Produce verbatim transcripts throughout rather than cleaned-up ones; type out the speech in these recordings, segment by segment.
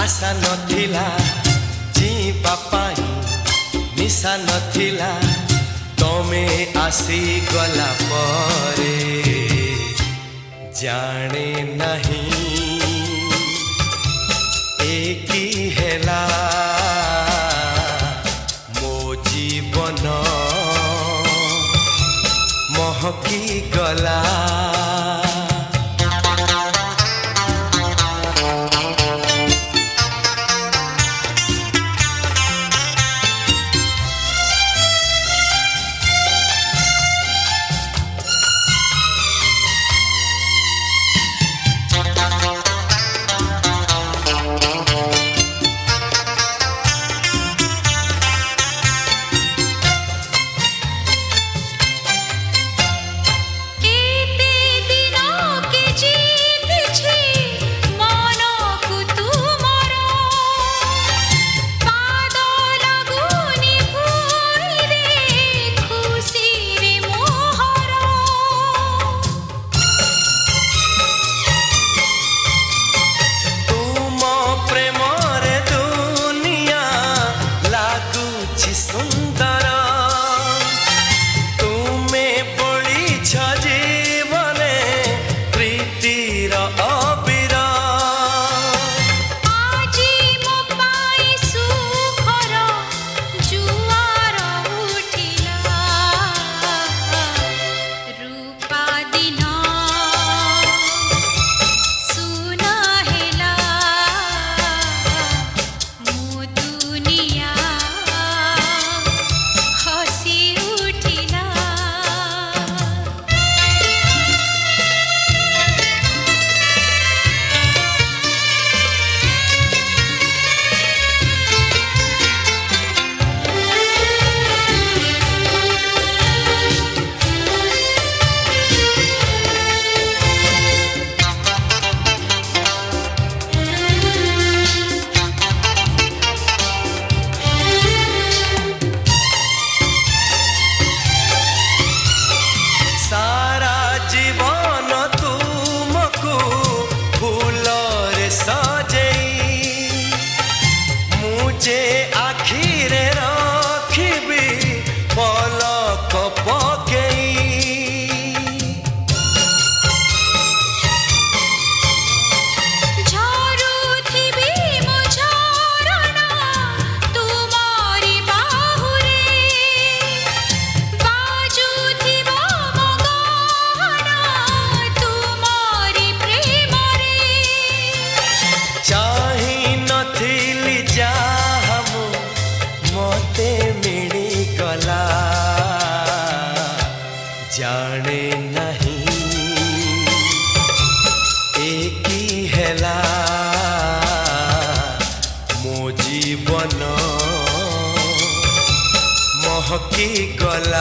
आशा नथिला जीवा पाई निशा नथिला तमे आसी गला परे जाने नहीं एकी हेला मो जीवन महकी गला आखिरे रखिबी पलक पकेई झरुथिबी मो झरना तुमारी बाहुरे बाजुथिबो मो गाना तुमारी प्रेमरे चाहि नथिली जा मते मिली गला जाने नहीं एकी हेला मो जीवन महकी गला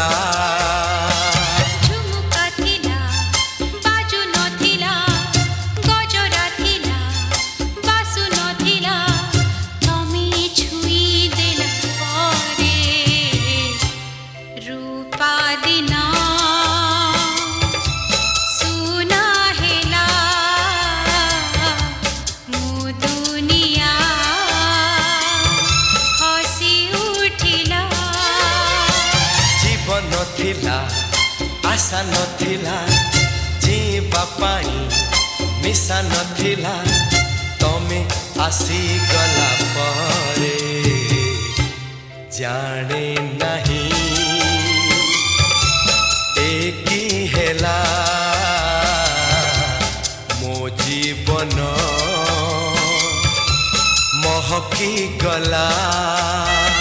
नथिला आशा नथिला जीवा पाई निशा नथिला तमे आसी गला परे जाने नहीं एकी हेला मो जीवन महकी गला।